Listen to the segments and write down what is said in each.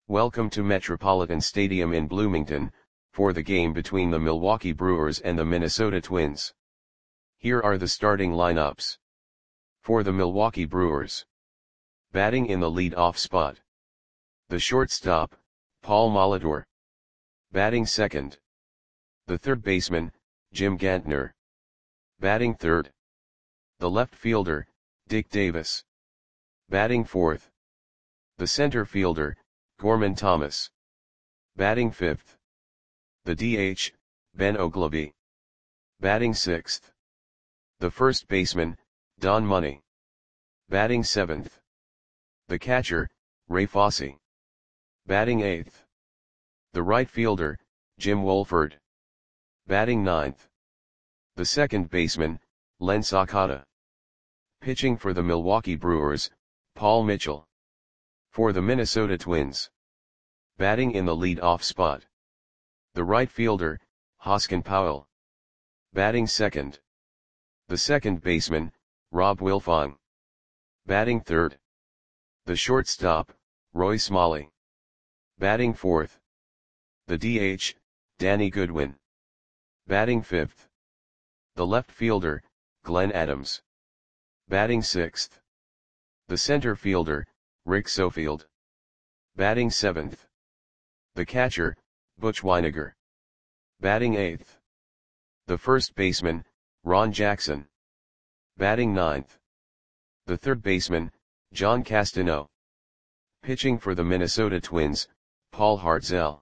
Welcome to Metropolitan Stadium in Bloomington, for the game between the Milwaukee Brewers and the Minnesota Twins. Here are the starting lineups. For the Milwaukee Brewers. Batting in the lead-off spot. The shortstop, Paul Molitor. Batting second. The third baseman, Jim Gantner. Batting third. The left fielder, Dick Davis. Batting fourth. The center fielder, Gorman Thomas. Batting fifth. The DH, Ben Oglivie. Batting sixth. The first baseman, Don Money. Batting seventh. The catcher, Ray Fosse. Batting eighth. The right fielder, Jim Wolford. Batting ninth. The second baseman, Len Sakata. Pitching for the Milwaukee Brewers, Paul Mitchell. For the Minnesota Twins. Batting in the lead-off spot. The right fielder, Hoskin Powell. Batting second. The second baseman, Rob Wilfong. Batting third. The shortstop, Roy Smalley. Batting fourth. The DH, Danny Goodwin. Batting fifth. The left fielder, Glenn Adams. Batting sixth. The center fielder, Rick Sofield. Batting seventh. The catcher, Butch Weiniger. Batting eighth. The first baseman, Ron Jackson. Batting ninth. The third baseman, John Castano. Pitching for the Minnesota Twins, Paul Hartzell.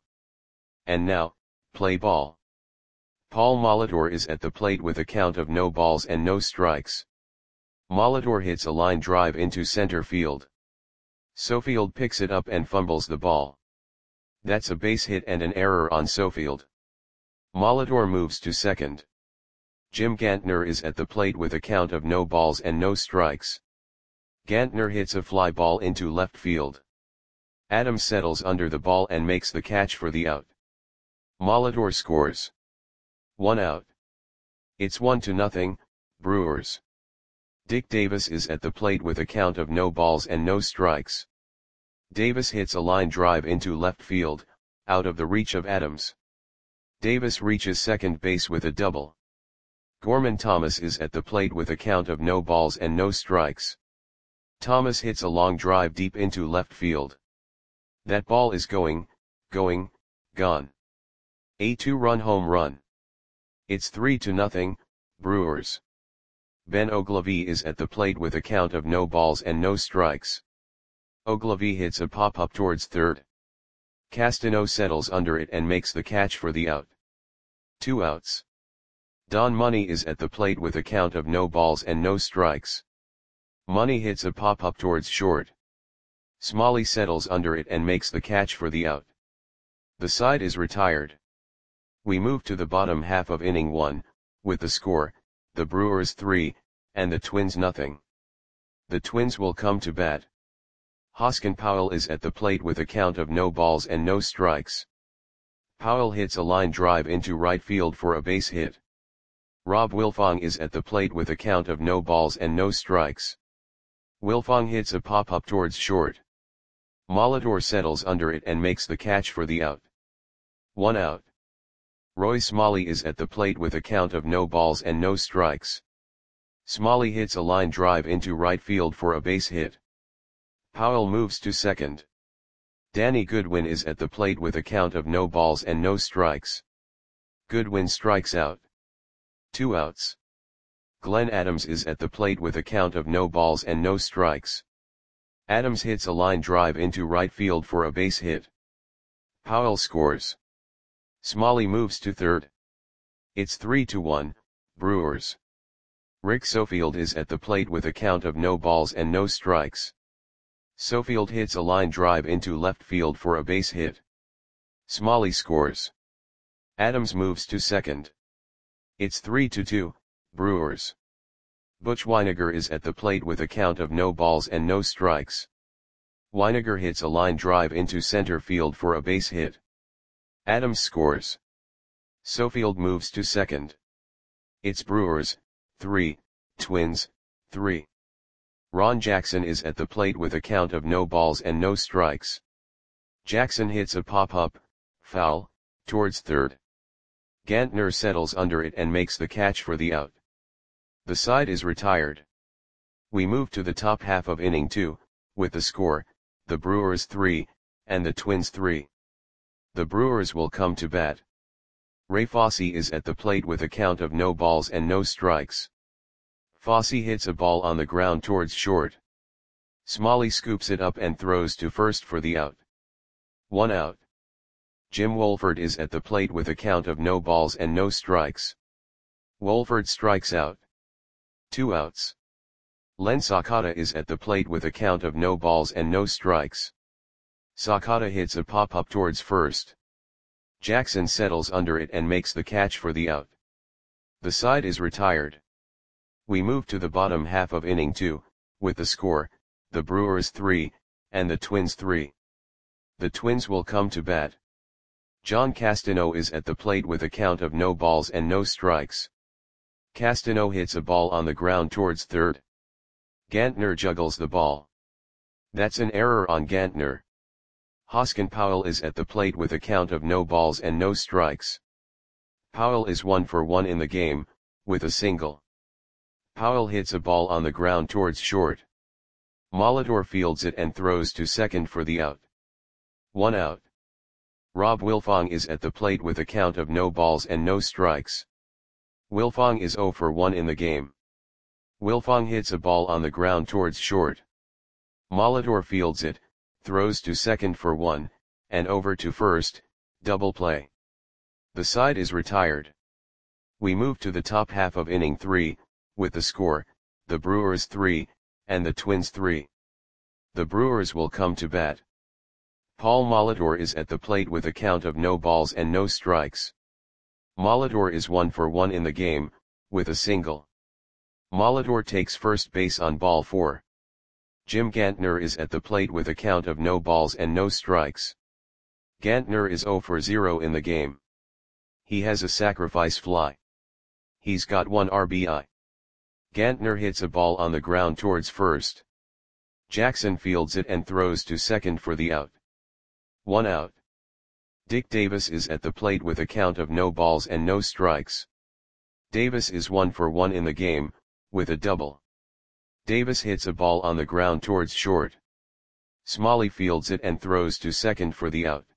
And now, play ball. Paul Molitor is at the plate with a count of no balls and no strikes. Molitor hits a line drive into center field. Sofield picks it up and fumbles the ball. That's a base hit and an error on Sofield. Molitor moves to second. Jim Gantner is at the plate with a count of no balls and no strikes. Gantner hits a fly ball into left field. Adams settles under the ball and makes the catch for the out. Molitor scores. 1 out. It's 1-0, Brewers. Dick Davis is at the plate with a count of no balls and no strikes. Davis hits a line drive into left field, out of the reach of Adams. Davis reaches second base with a double. Gorman Thomas is at the plate with a count of no balls and no strikes. Thomas hits a long drive deep into left field. That ball is gone. A 2-run home run. It's 3-0, Brewers. Ben Oglivie is at the plate with a count of no balls and no strikes. Oglivie hits a pop-up towards third. Castano settles under it and makes the catch for the out. 2 outs. Don Money is at the plate with a count of no balls and no strikes. Money hits a pop-up towards short. Smalley settles under it and makes the catch for the out. The side is retired. We move to the bottom half of inning 1, with the score, the Brewers 3, and the Twins 0. The Twins will come to bat. Hoskin Powell is at the plate with a count of no balls and no strikes. Powell hits a line drive into right field for a base hit. Rob Wilfong is at the plate with a count of no balls and no strikes. Wilfong hits a pop-up towards short. Molitor settles under it and makes the catch for the out. 1 out. Roy Smalley is at the plate with a count of no balls and no strikes. Smalley hits a line drive into right field for a base hit. Powell moves to second. Danny Goodwin is at the plate with a count of no balls and no strikes. Goodwin strikes out. 2 outs. Glenn Adams is at the plate with a count of no balls and no strikes. Adams hits a line drive into right field for a base hit. Powell scores. Smalley moves to third. It's 3-1, Brewers. Rick Sofield is at the plate with a count of no balls and no strikes. Sofield hits a line drive into left field for a base hit. Smalley scores. Adams moves to second. It's 3-2, Brewers. Butch Weiniger is at the plate with a count of no balls and no strikes. Weiniger hits a line drive into center field for a base hit. Adams scores. Sofield moves to second. It's Brewers, 3, Twins, 3. Ron Jackson is at the plate with a count of no balls and no strikes. Jackson hits a pop-up, foul, towards third. Gantner settles under it and makes the catch for the out. The side is retired. We move to the top half of inning 2, with the score, the Brewers 3, and the Twins 3. The Brewers will come to bat. Ray Fosse is at the plate with a count of no balls and no strikes. Fosse hits a ball on the ground towards short. Smalley scoops it up and throws to first for the out. 1 out. Jim Wohlford is at the plate with a count of no balls and no strikes. Wohlford strikes out. 2 outs. Len Sakata is at the plate with a count of no balls and no strikes. Sakata hits a pop-up towards first. Jackson settles under it and makes the catch for the out. The side is retired. We move to the bottom half of inning 2, with the score, the Brewers 3, and the Twins 3. The Twins will come to bat. John Castano is at the plate with a count of no balls and no strikes. Castano hits a ball on the ground towards third. Gantner juggles the ball. That's an error on Gantner. Hoskin Powell is at the plate with a count of no balls and no strikes. Powell is 1 for 1 in the game, with a single. Powell hits a ball on the ground towards short. Molitor fields it and throws to second for the out. 1 out. Rob Wilfong is at the plate with a count of no balls and no strikes. Wilfong is 0 for 1 in the game. Wilfong hits a ball on the ground towards short. Molitor fields it, throws to second for 1, and over to first, double play. The side is retired. We move to the top half of inning 3, with the score, the Brewers 3, and the Twins 3. The Brewers will come to bat. Paul Molitor is at the plate with a count of no balls and no strikes. Molitor is 1 for 1 in the game, with a single. Molitor takes first base on ball 4. Jim Gantner is at the plate with a count of no balls and no strikes. Gantner is 0 for 0 in the game. He has a sacrifice fly. He's got 1 RBI. Gantner hits a ball on the ground towards first. Jackson fields it and throws to second for the out. 1 out. Dick Davis is at the plate with a count of no balls and no strikes. Davis is 1 for 1 in the game, with a double. Davis hits a ball on the ground towards short. Smalley fields it and throws to second for the out.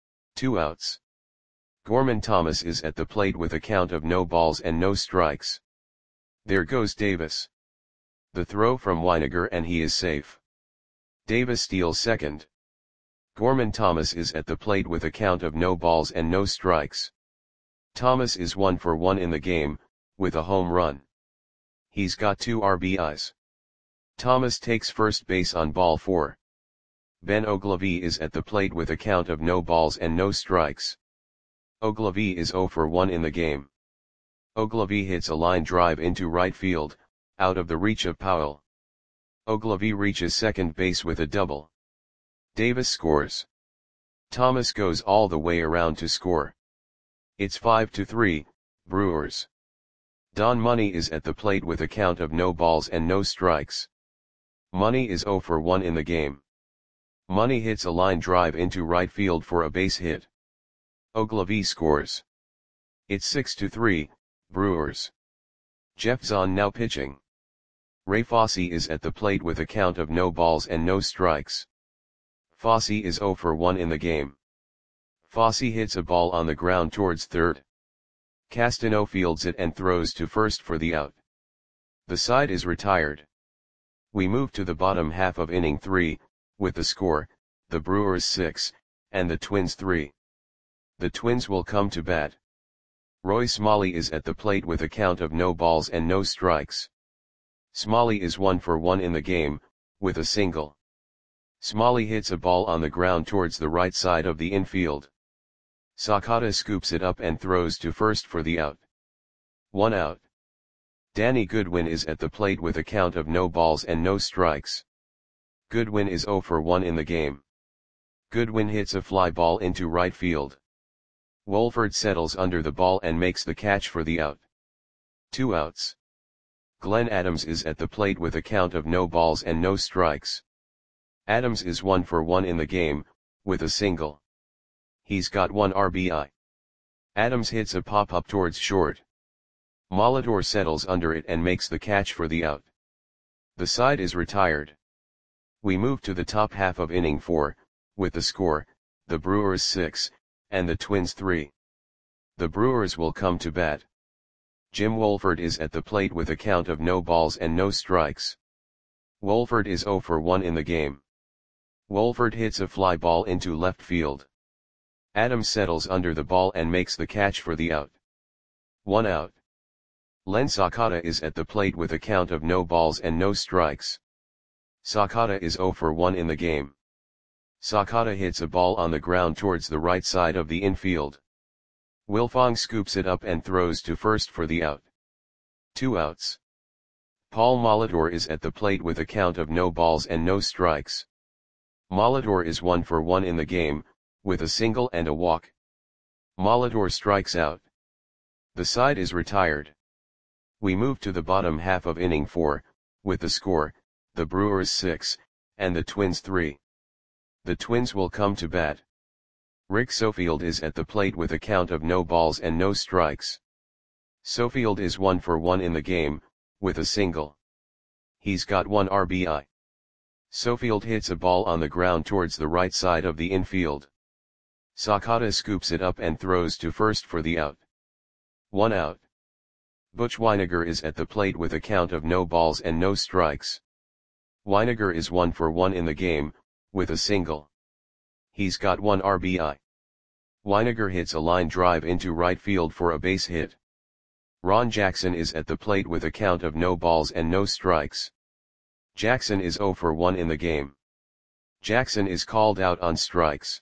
2 outs. Gorman Thomas is at the plate with a count of no balls and no strikes. There goes Davis. The throw from Weiniger and he is safe. Davis steals second. Gorman Thomas is at the plate with a count of no balls and no strikes. Thomas is 1 for 1 in the game, with a home run. He's got 2 RBIs. Thomas takes first base on ball 4. Ben Ogilvie is at the plate with a count of no balls and no strikes. Ogilvie is 0 for 1 in the game. Ogilvie hits a line drive into right field, out of the reach of Powell. Ogilvie reaches second base with a double. Davis scores. Thomas goes all the way around to score. It's 5-3, Brewers. Don Money is at the plate with a count of no balls and no strikes. Money is 0 for 1 in the game. Money hits a line drive into right field for a base hit. Ogilvie scores. It's 6-3, Brewers. Jeff Zahn now pitching. Ray Fosse is at the plate with a count of no balls and no strikes. Fosse is 0 for 1 in the game. Fosse hits a ball on the ground towards third. Castano fields it and throws to first for the out. The side is retired. We move to the bottom half of inning 3, with the score, the Brewers 6, and the Twins 3. The Twins will come to bat. Roy Smalley is at the plate with a count of no balls and no strikes. Smalley is 1 for 1 in the game, with a single. Smalley hits a ball on the ground towards the right side of the infield. Sakata scoops it up and throws to first for the out. 1 out. Danny Goodwin is at the plate with a count of no balls and no strikes. Goodwin is 0 for 1 in the game. Goodwin hits a fly ball into right field. Wohlford settles under the ball and makes the catch for the out. 2 outs. Glenn Adams is at the plate with a count of no balls and no strikes. Adams is 1 for 1 in the game, with a single. He's got 1 RBI. Adams hits a pop-up towards short. Molitor settles under it and makes the catch for the out. The side is retired. We move to the top half of inning 4, with the score, the Brewers 6, and the Twins 3. The Brewers will come to bat. Jim Wohlford is at the plate with a count of no balls and no strikes. Wohlford is 0 for 1 in the game. Wohlford hits a fly ball into left field. Adams settles under the ball and makes the catch for the out. 1 out. Len Sakata is at the plate with a count of no balls and no strikes. Sakata is 0 for 1 in the game. Sakata hits a ball on the ground towards the right side of the infield. Wilfong scoops it up and throws to first for the out. 2 outs. Paul Molitor is at the plate with a count of no balls and no strikes. Molitor is 1 for 1 in the game, with a single and a walk. Molitor strikes out. The side is retired. We move to the bottom half of inning 4, with the score, the Brewers 6, and the Twins 3. The Twins will come to bat. Rick Sofield is at the plate with a count of no balls and no strikes. Sofield is 1 for 1 in the game, with a single. He's got 1 RBI. Sofield hits a ball on the ground towards the right side of the infield. Sakata scoops it up and throws to first for the out. 1 out. Butch Weiniger is at the plate with a count of no balls and no strikes. Weiniger is 1 for 1 in the game, with a single. He's got 1 RBI. Weiniger hits a line drive into right field for a base hit. Ron Jackson is at the plate with a count of no balls and no strikes. Jackson is 0 for 1 in the game. Jackson is called out on strikes.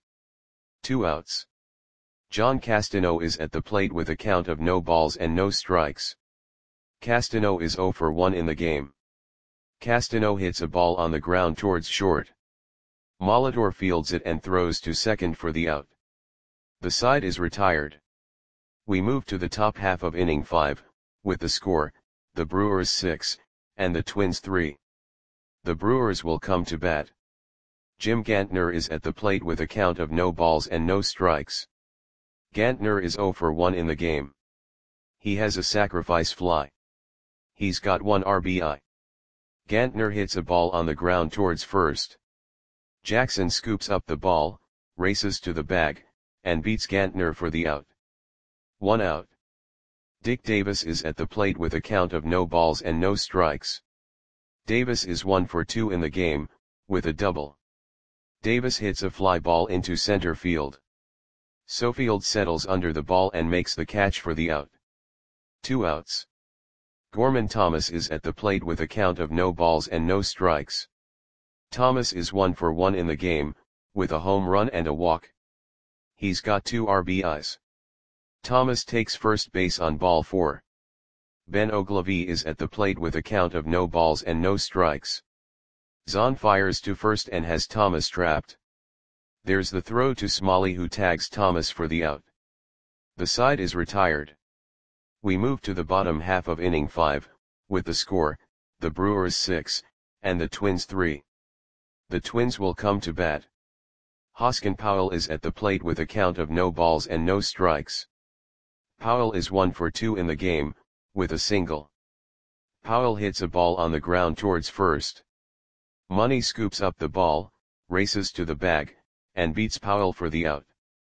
2 outs. John Castano is at the plate with a count of no balls and no strikes. Castano is 0 for 1 in the game. Castano hits a ball on the ground towards short. Molitor fields it and throws to second for the out. The side is retired. We move to the top half of inning 5, with the score, the Brewers 6, and the Twins 3. The Brewers will come to bat. Jim Gantner is at the plate with a count of no balls and no strikes. Gantner is 0 for 1 in the game. He has a sacrifice fly. He's got 1 RBI. Gantner hits a ball on the ground towards first. Jackson scoops up the ball, races to the bag, and beats Gantner for the out. 1 out. Dick Davis is at the plate with a count of no balls and no strikes. Davis is 1 for 2 in the game, with a double. Davis hits a fly ball into center field. Sofield settles under the ball and makes the catch for the out. 2 outs. Gorman Thomas is at the plate with a count of no balls and no strikes. Thomas is 1 for 1 in the game, with a home run and a walk. He's got 2 RBIs. Thomas takes first base on ball 4. Ben Ogilvie is at the plate with a count of no balls and no strikes. Zahn fires to first and has Thomas trapped. There's the throw to Smalley, who tags Thomas for the out. The side is retired. We move to the bottom half of inning 5, with the score, the Brewers 6, and the Twins 3. The Twins will come to bat. Hoskin Powell is at the plate with a count of no balls and no strikes. Powell is 1 for 2 in the game, with a single. Powell hits a ball on the ground towards first. Money scoops up the ball, races to the bag, and beats Powell for the out.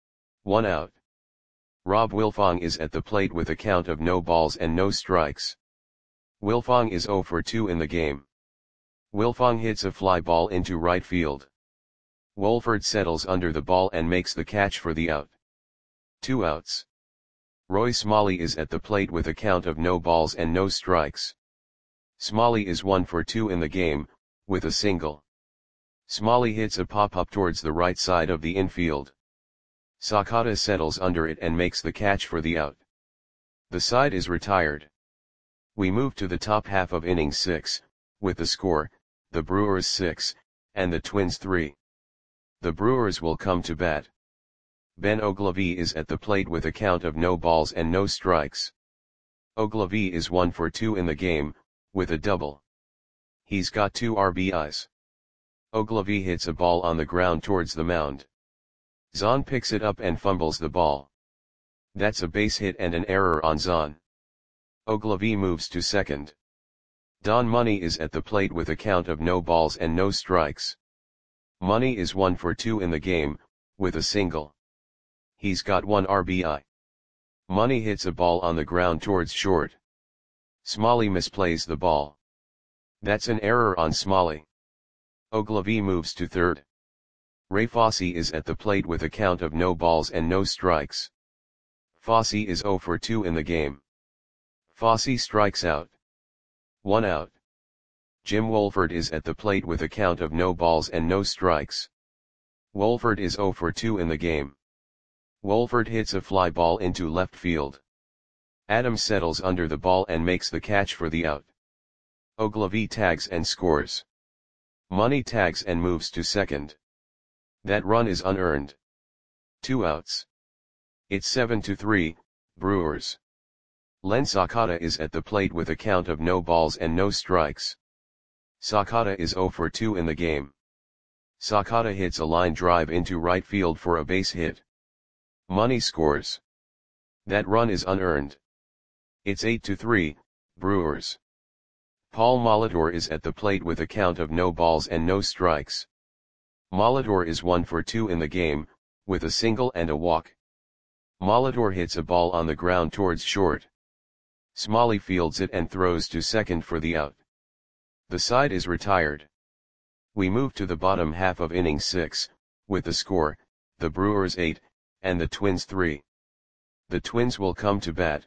1 out. Rob Wilfong is at the plate with a count of no balls and no strikes. Wilfong is 0 for 2 in the game. Wilfong hits a fly ball into right field. Wohlford settles under the ball and makes the catch for the out. 2 outs. Roy Smalley is at the plate with a count of no balls and no strikes. Smalley is 1 for 2 in the game, with a single. Smalley hits a pop-up towards the right side of the infield. Sakata settles under it and makes the catch for the out. The side is retired. We move to the top half of inning 6, with the score, the Brewers 6, and the Twins 3. The Brewers will come to bat. Ben Ogilvie is at the plate with a count of no balls and no strikes. Ogilvie is 1 for 2 in the game, with a double. He's got 2 RBIs. Ogilvie hits a ball on the ground towards the mound. Zahn picks it up and fumbles the ball. That's a base hit and an error on Zahn. Ogilvy moves to second. Don Money is at the plate with a count of no balls and no strikes. Money is 1 for 2 in the game, with a single. He's got 1 RBI. Money hits a ball on the ground towards short. Smalley misplays the ball. That's an error on Smalley. Ogilvy moves to third. Ray Fosse is at the plate with a count of no balls and no strikes. Fosse is 0 for 2 in the game. Fosse strikes out. 1 out. Jim Wolford is at the plate with a count of no balls and no strikes. Wolford is 0 for 2 in the game. Wolford hits a fly ball into left field. Adams settles under the ball and makes the catch for the out. Ogilvy tags and scores. Money tags and moves to second. That run is unearned. 2 outs. It's 7-3, Brewers. Len Sakata is at the plate with a count of no balls and no strikes. Sakata is 0 for 2 in the game. Sakata hits a line drive into right field for a base hit. Money scores. That run is unearned. It's 8-3, Brewers. Paul Molitor is at the plate with a count of no balls and no strikes. Molitor is 1 for 2 in the game, with a single and a walk. Molitor hits a ball on the ground towards short. Smalley fields it and throws to second for the out. The side is retired. We move to the bottom half of inning 6, with the score, the Brewers 8, and the Twins 3. The Twins will come to bat.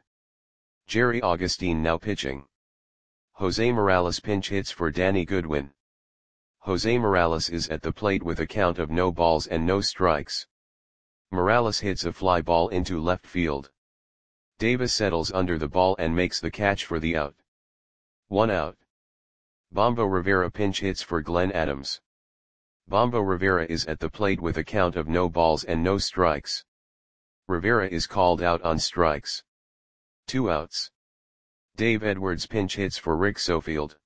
Jerry Augustine now pitching. Jose Morales pinch hits for Danny Goodwin. Jose Morales is at the plate with a count of no balls and no strikes. Morales hits a fly ball into left field. Davis settles under the ball and makes the catch for the out. 1 out. Bombo Rivera pinch hits for Glenn Adams. Bombo Rivera is at the plate with a count of no balls and no strikes. Rivera is called out on strikes. 2 outs. Dave Edwards pinch hits for Rick Sofield.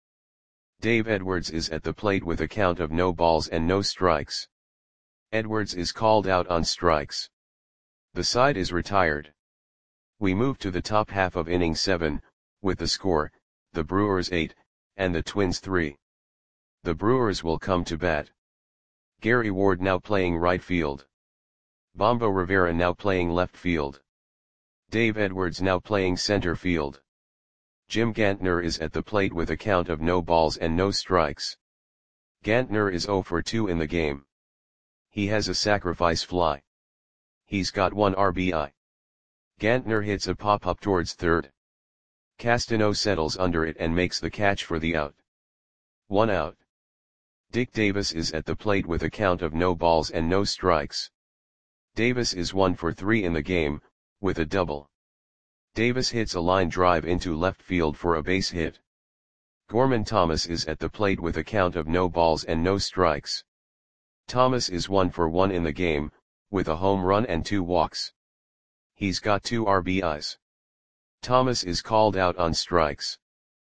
Dave Edwards is at the plate with a count of no balls and no strikes. Edwards is called out on strikes. The side is retired. We move to the top half of inning 7, with the score, the Brewers 8, and the Twins 3. The Brewers will come to bat. Gary Ward now playing right field. Bombo Rivera now playing left field. Dave Edwards now playing center field. Jim Gantner is at the plate with a count of no balls and no strikes. Gantner is 0 for 2 in the game. He has a sacrifice fly. He's got 1 RBI. Gantner hits a pop-up towards third. Castano settles under it and makes the catch for the out. 1 out. Dick Davis is at the plate with a count of no balls and no strikes. Davis is 1 for 3 in the game, with a double. Davis hits a line drive into left field for a base hit. Gorman Thomas is at the plate with a count of no balls and no strikes. Thomas is 1 for 1 in the game, with a home run and 2 walks. He's got 2 RBIs. Thomas is called out on strikes.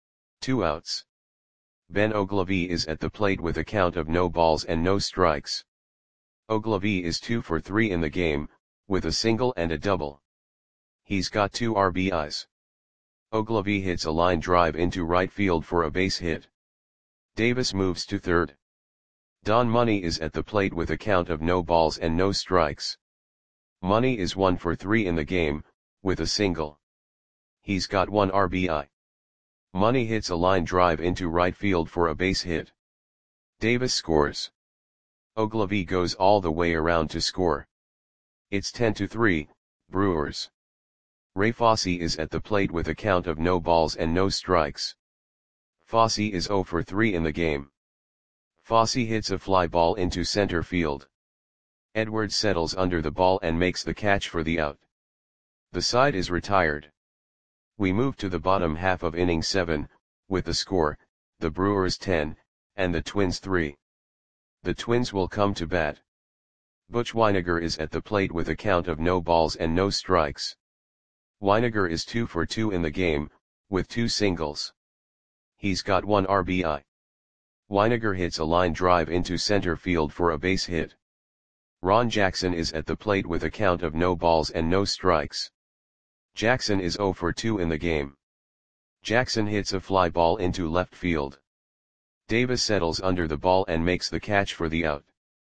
2 outs. Ben Ogilvy is at the plate with a count of no balls and no strikes. Ogilvy is 2 for 3 in the game, with a single and a double. He's got 2 RBIs. Ogilvy hits a line drive into right field for a base hit. Davis moves to third. Don Money is at the plate with a count of no balls and no strikes. Money is 1 for 3 in the game, with a single. He's got 1 RBI. Money hits a line drive into right field for a base hit. Davis scores. Ogilvy goes all the way around to score. It's 10-3, Brewers. Ray Fosse is at the plate with a count of no balls and no strikes. Fosse is 0 for 3 in the game. Fosse hits a fly ball into center field. Edwards settles under the ball and makes the catch for the out. The side is retired. We move to the bottom half of inning 7, with the score, the Brewers 10, and the Twins 3. The Twins will come to bat. Butch Wynegar is at the plate with a count of no balls and no strikes. Wynegar is 2 for 2 in the game, with 2 singles. He's got 1 RBI. Wynegar hits a line drive into center field for a base hit. Ron Jackson is at the plate with a count of no balls and no strikes. Jackson is 0 for 2 in the game. Jackson hits a fly ball into left field. Davis settles under the ball and makes the catch for the out.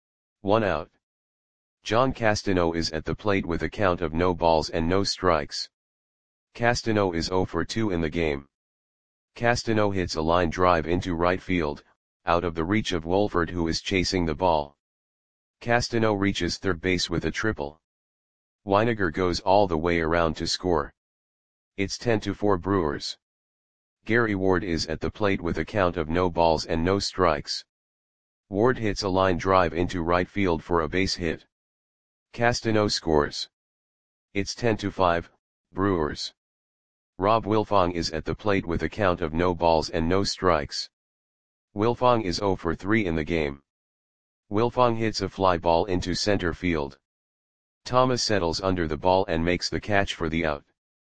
1 out. John Castano is at the plate with a count of no balls and no strikes. Castano is 0 for 2 in the game. Castano hits a line drive into right field, out of the reach of Wolford, who is chasing the ball. Castano reaches third base with a triple. Weiniger goes all the way around to score. It's 10-4 Brewers. Gary Ward is at the plate with a count of no balls and no strikes. Ward hits a line drive into right field for a base hit. Castano scores. It's 10-5, Brewers. Rob Wilfong is at the plate with a count of no balls and no strikes. Wilfong is 0 for 3 in the game. Wilfong hits a fly ball into center field. Thomas settles under the ball and makes the catch for the out.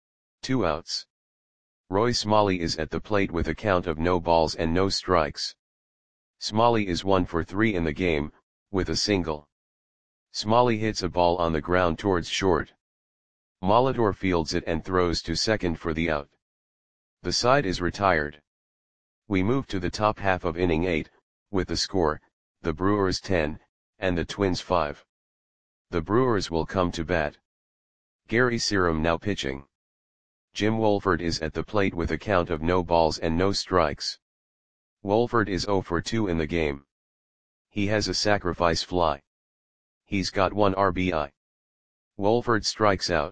2 outs. Roy Smalley is at the plate with a count of no balls and no strikes. Smalley is 1 for 3 in the game, with a single. Smalley hits a ball on the ground towards short. Molitor fields it and throws to second for the out. The side is retired. We move to the top half of inning 8, with the score, the Brewers 10, and the Twins 5. The Brewers will come to bat. Gary Serum now pitching. Jim Wolford is at the plate with a count of no balls and no strikes. Wolford is 0 for 2 in the game. He has a sacrifice fly. He's got 1 RBI. Wolford strikes out.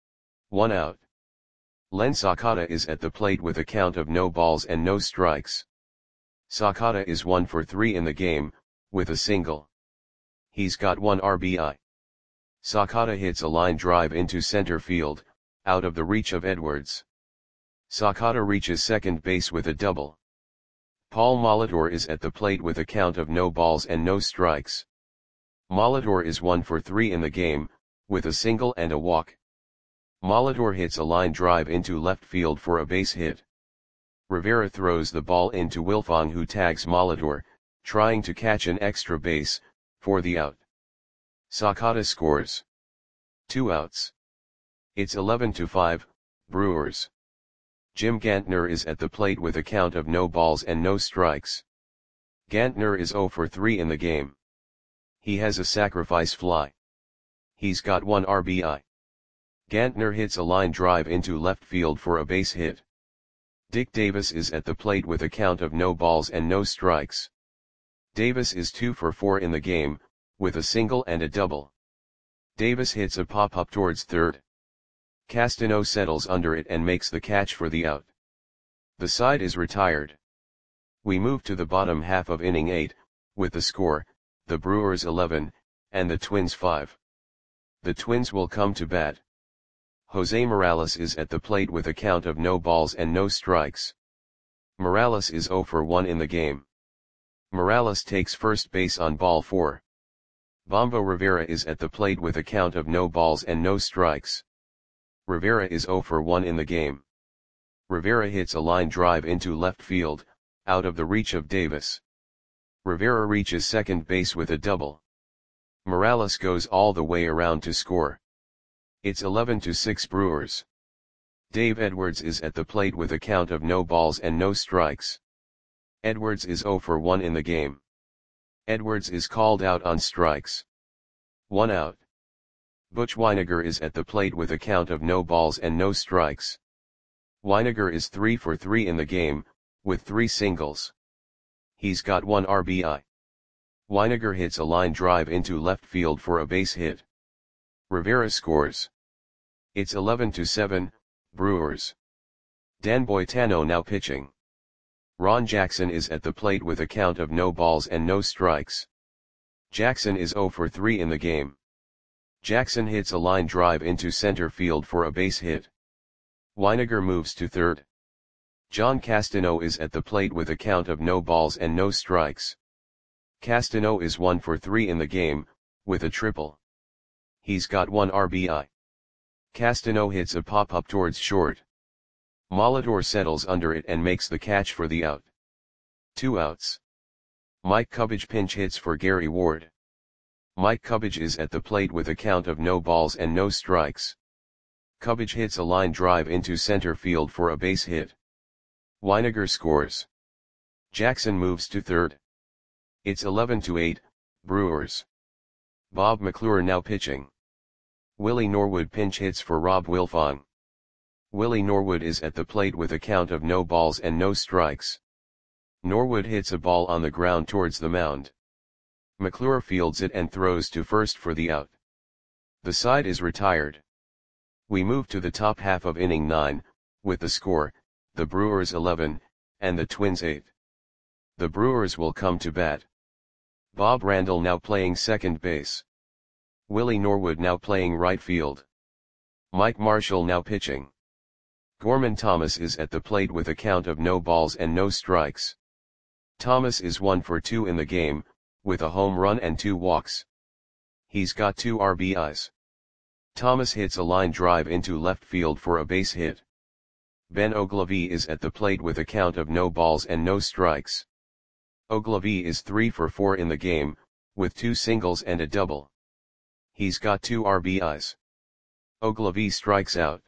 1 out. Len Sakata is at the plate with a count of no balls and no strikes. Sakata is 1 for 3 in the game, with a single. He's got 1 RBI. Sakata hits a line drive into center field, out of the reach of Edwards. Sakata reaches second base with a double. Paul Molitor is at the plate with a count of no balls and no strikes. Molitor is 1 for 3 in the game, with a single and a walk. Molitor hits a line drive into left field for a base hit. Rivera throws the ball into Wilfong, who tags Molitor, trying to catch an extra base, for the out. Sakata scores. 2 outs. It's 11-5, Brewers. Jim Gantner is at the plate with a count of no balls and no strikes. Gantner is 0 for 3 in the game. He has a sacrifice fly. He's got 1 RBI. Gantner hits a line drive into left field for a base hit. Dick Davis is at the plate with a count of no balls and no strikes. Davis is 2 for 4 in the game, with a single and a double. Davis hits a pop-up towards third. Castano settles under it and makes the catch for the out. The side is retired. We move to the bottom half of inning 8, with the score, the Brewers 11, and the Twins 5. The Twins will come to bat. Jose Morales is at the plate with a count of no balls and no strikes. Morales is 0 for 1 in the game. Morales takes first base on ball 4. Bombo Rivera is at the plate with a count of no balls and no strikes. Rivera is 0 for 1 in the game. Rivera hits a line drive into left field, out of the reach of Davis. Rivera reaches second base with a double. Morales goes all the way around to score. It's 11-6 Brewers. Dave Edwards is at the plate with a count of no balls and no strikes. Edwards is 0 for 1 in the game. Edwards is called out on strikes. 1 out. Butch Weiniger is at the plate with a count of no balls and no strikes. Weiniger is 3 for 3 in the game, with 3 singles. He's got 1 RBI. Weiniger hits a line drive into left field for a base hit. Rivera scores. It's 11-7, Brewers. Dan Boitano now pitching. Ron Jackson is at the plate with a count of no balls and no strikes. Jackson is 0 for 3 in the game. Jackson hits a line drive into center field for a base hit. Weiniger moves to third. John Castano is at the plate with a count of no balls and no strikes. Castano is 1 for 3 in the game, with a triple. He's got 1 RBI. Castano hits a pop-up towards short. Molitor settles under it and makes the catch for the out. 2 outs. Mike Cubbage pinch hits for Gary Ward. Mike Cubbage is at the plate with a count of no balls and no strikes. Cubbage hits a line drive into center field for a base hit. Weiniger scores. Jackson moves to third. It's 11-8, Brewers. Bob McClure now pitching. Willie Norwood pinch hits for Rob Wilfong. Willie Norwood is at the plate with a count of no balls and no strikes. Norwood hits a ball on the ground towards the mound. McClure fields it and throws to first for the out. The side is retired. We move to the top half of inning 9, with the score, the Brewers 11, and the Twins 8. The Brewers will come to bat. Bob Randall now playing second base. Willie Norwood now playing right field. Mike Marshall now pitching. Gorman Thomas is at the plate with a count of no balls and no strikes. Thomas is 1 for 2 in the game, with a home run and 2 walks. He's got 2 RBIs. Thomas hits a line drive into left field for a base hit. Ben Ogilvie is at the plate with a count of no balls and no strikes. Ogilvie is 3 for 4 in the game, with 2 singles and a double. He's got 2 RBIs. Ogilvie strikes out.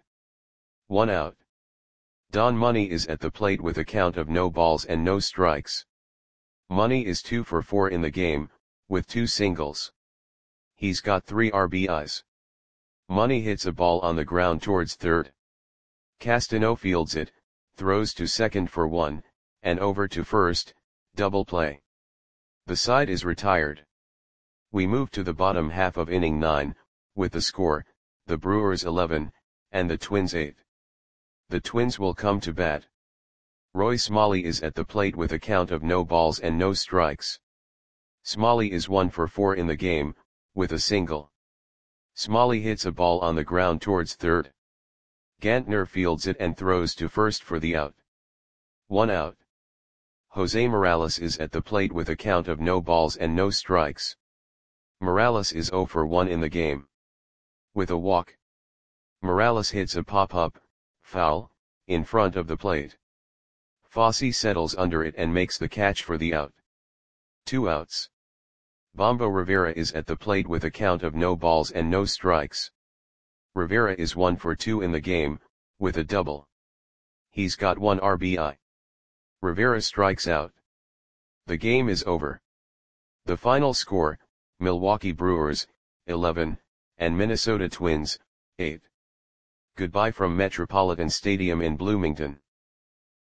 1 out. Don Money is at the plate with a count of no balls and no strikes. Money is 2 for 4 in the game, with 2 singles. He's got 3 RBIs. Money hits a ball on the ground towards third. Castano fields it, throws to second for 1, and over to first, double play. The side is retired. We move to the bottom half of inning 9, with the score, the Brewers 11, and the Twins 8. The Twins will come to bat. Roy Smalley is at the plate with a count of no balls and no strikes. Smalley is 1 for 4 in the game, with a single. Smalley hits a ball on the ground towards third. Gantner fields it and throws to first for the out. 1 out. Jose Morales is at the plate with a count of no balls and no strikes. Morales is 0 for 1 in the game. With a walk. Morales hits a pop-up, foul, in front of the plate. Fosse settles under it and makes the catch for the out. 2 outs. Bombo Rivera is at the plate with a count of no balls and no strikes. Rivera is 1 for 2 in the game, with a double. He's got 1 RBI. Rivera strikes out. The game is over. The final score, Milwaukee Brewers, 11, and Minnesota Twins, 8. Goodbye from Metropolitan Stadium in Bloomington.